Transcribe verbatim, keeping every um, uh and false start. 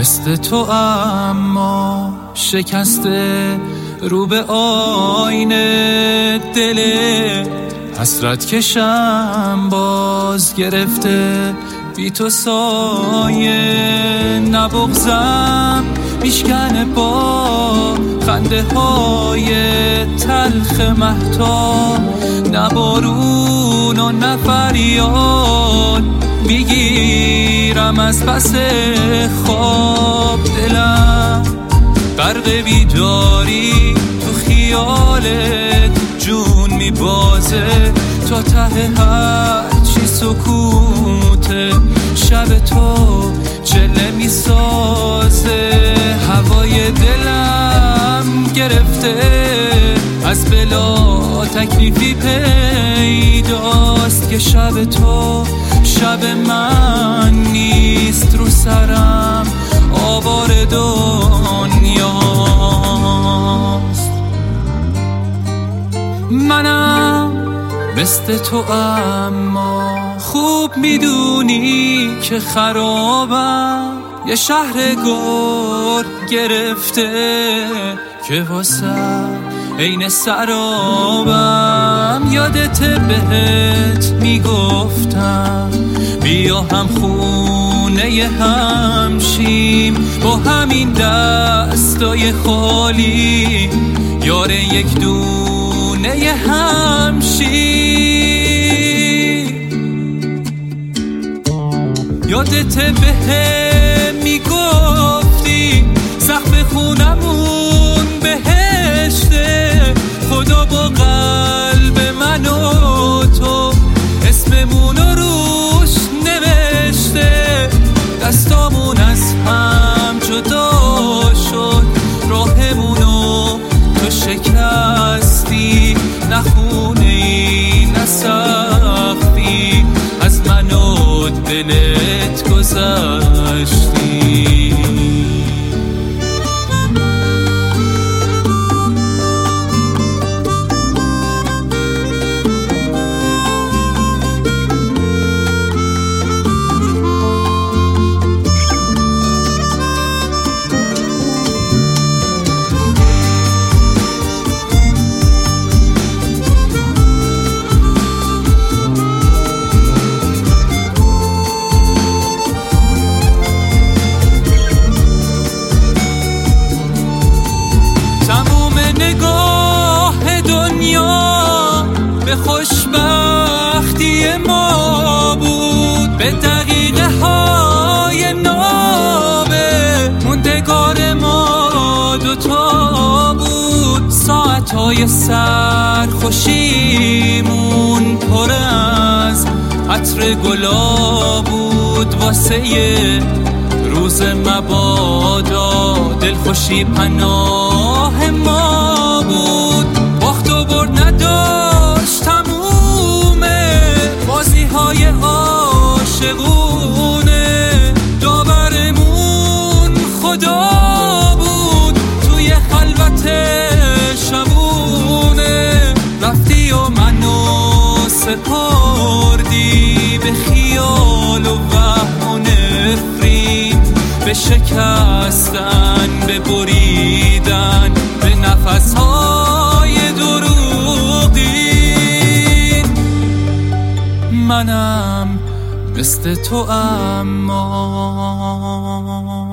مثل تو اما شکسته رو به آینه دل حسرت کشم باز گرفته بی تو سایه نبغزم میشکنه با خنده های تلخ مهتاب نه بارون و نه فریاد میگیرم از پس خواب دلم غرق بیداری تو خیالت جون میبازه تا ته هرچی سکوته شب تو جله میسازه هوای دلم گرفته از بلا تکلیفی پیداست که شب تو شب من نیست رو سرم آوار دنیاست منم مثل تو اما خوب میدونی که خرابم یه شهر گور گرفته که واسه عین سرابم یادت بهت میگفتم بیا هم خونه همشیم با همین دستای خالی یار یک دونه همشیم یادت بهم میگفتی سقف خونمون بهشته خدا با قلب من و تو اسممون رو روش نوشته دستامون از هم جدا شد راهمونو تو شکستی نخونی نسختی از من و دلت گذشتی نگاه دنیا به خوشبختی ما بود به دقیقه های نابه موندگار ما دوتا بود ساعت های سرخوشیمون پر از عطر گلاب بود واسه روز مبادا دلخوشی پناه ما بود باخت و برد نداشت تمومه بازی های عاشقونه داورمون خدا بود توی خلوت شبونه رفتی و منو سپردی به خیال و وهم و نفرین به شکستن به بریدن به نفسهای دروغین منم مثل تو اما